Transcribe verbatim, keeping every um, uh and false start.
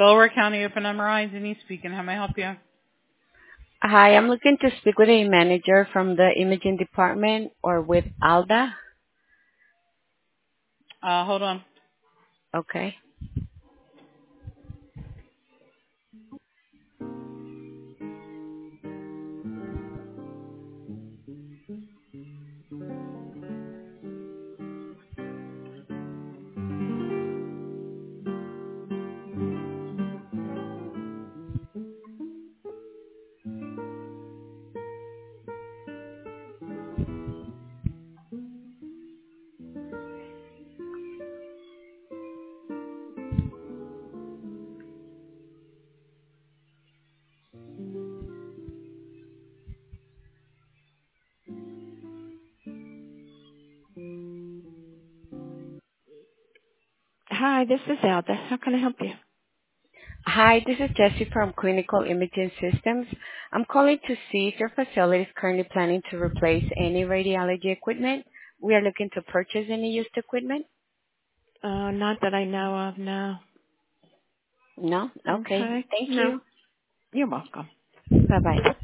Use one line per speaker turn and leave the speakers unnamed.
Delaware County Open M R I, Denise speaking. How may I help you?
Hi, I'm looking to speak with a manager from the imaging department or with Alda.
Uh, hold on.
Okay.
Hi, this is Alda. How can I help you?
Hi, this is Jessie from Clinical Imaging Systems. I'm calling to see if your facility is currently planning to replace any radiology equipment. We are looking to purchase any used equipment.
Uh, not that I know of, no.
No? Okay.
Okay.
Thank
No.
you.
You're welcome.
Bye-bye.